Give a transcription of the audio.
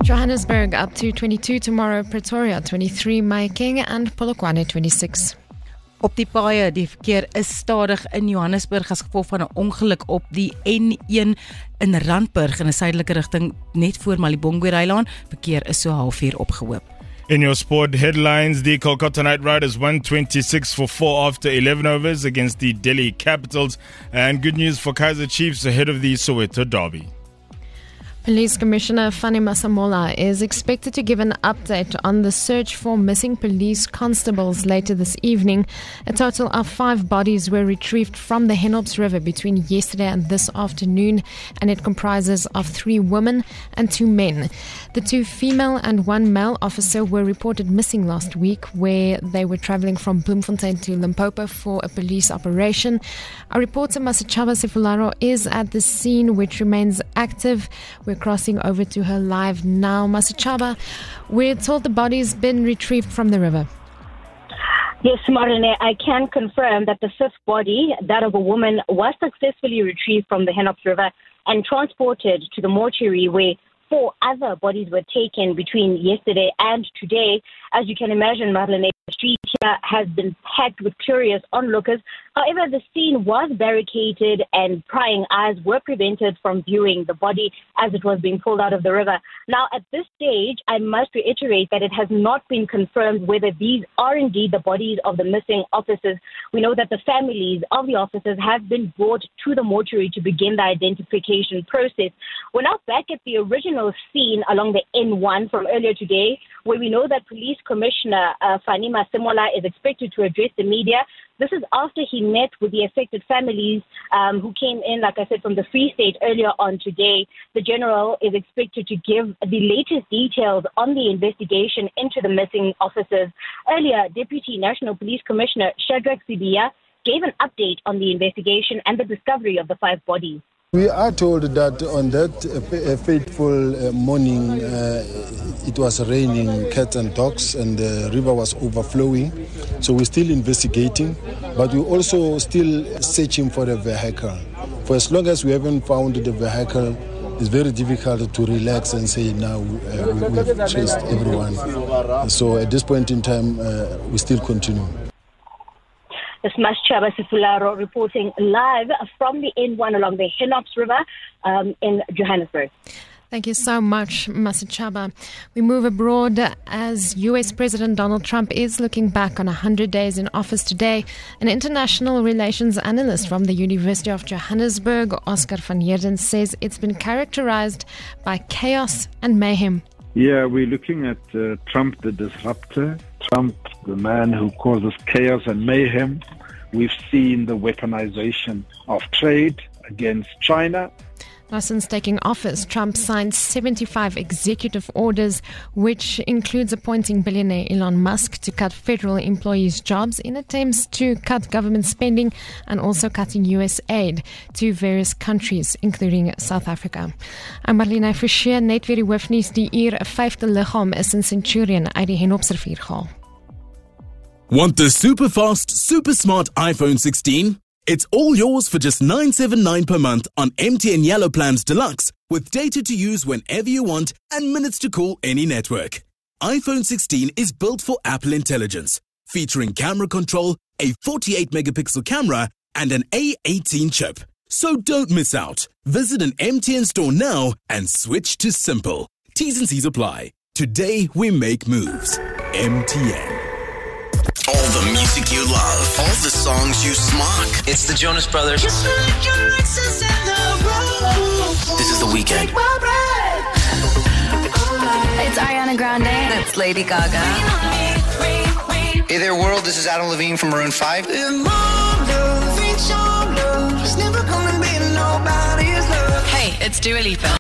Johannesburg up to 22 tomorrow, Pretoria 23, Mahikeng and Polokwane 26. Op die paaie, die verkeer is stadig in Johannesburg as gevolg van 'n ongeluk op die N1 in Randburg in 'n suidelike rigting net voor Malibongwe-Rylaan. Verkeer is so halfuur opgehoop. In your sport headlines, the Kolkata Knight Riders won 26 for 4 after 11 overs against the Delhi Capitals. And good news for Kaizer Chiefs ahead of the Soweto derby. Police Commissioner Fanny Masemola is expected to give an update on the search for missing police constables later this evening. A total of 5 bodies were retrieved from the Henops River between yesterday and this afternoon, and it comprises of 3 women and 2 men. The 2 female and 1 male officer were reported missing last week, where they were travelling from Bloemfontein to Limpopo for a police operation. Our reporter Masachaba Sefularo is at the scene, which remains active. We're crossing over to her live now. Masachaba, we're told the body's been retrieved from the river. Yes, Marlene, I can confirm that the 5th body, that of a woman, was successfully retrieved from the Henops River and transported to the mortuary, where 4 other bodies were taken between yesterday and today. As you can imagine, Marlene, the street here has been packed with curious onlookers. However, the scene was barricaded and prying eyes were prevented from viewing the body as it was being pulled out of the river. Now, at this stage, I must reiterate that it has not been confirmed whether these are indeed the bodies of the missing officers. We know that the families of the officers have been brought to the mortuary to begin the identification process. We're now back at the original scene along the N1 from earlier today, where we know that Police Commissioner Fanny Masemola is expected to address the media. This is after he met with the affected families who came in, like I said, from the Free State earlier on today. The General is expected to give the latest details on the investigation into the missing officers. Earlier, Deputy National Police Commissioner Shadrack Sibiya gave an update on the investigation and the discovery of the 5 bodies. We are told that on that fateful morning, it was raining cats and dogs and the river was overflowing. So we're still investigating, but we're also still searching for the vehicle. For as long as we haven't found the vehicle, it's very difficult to relax and say now we've traced everyone. So at this point in time, we still continue. This is Masachaba Sefularo reporting live from the N1 along the Henops River in Johannesburg. Thank you so much, Masachaba. We move abroad as US President Donald Trump is looking back on 100 days in office today. An international relations analyst from the University of Johannesburg, Oscar van Heerden, says it's been characterized by chaos and mayhem. Yeah, we're looking at Trump, the disruptor, Trump, the man who causes chaos and mayhem. We've seen the weaponization of trade against China. Now, since taking office, Trump signed 75 executive orders, which includes appointing billionaire Elon Musk to cut federal employees' jobs in attempts to cut government spending and also cutting U.S. aid to various countries, including South Africa. I'm Marlene Forshey, net weer die hoofnuus die uur. 'n 5de liggaam is in Centurion uit die Henopsrivier gehaal. Want the super fast, super smart iPhone 16? It's all yours for just $979 per month on MTN Yellow Plans Deluxe, with data to use whenever you want and minutes to call any network. iPhone 16 is built for Apple Intelligence, featuring camera control, a 48-megapixel camera, and an A18 chip. So don't miss out. Visit an MTN store now and switch to simple. T's and C's apply. Today we make moves. MTN. All the music you love, all the songs you smock. It's the Jonas Brothers. This is The Weeknd. It's Ariana Grande. That's Lady Gaga. Hey there, world. This is Adam Levine from Maroon 5. Hey, it's Dua Lipa.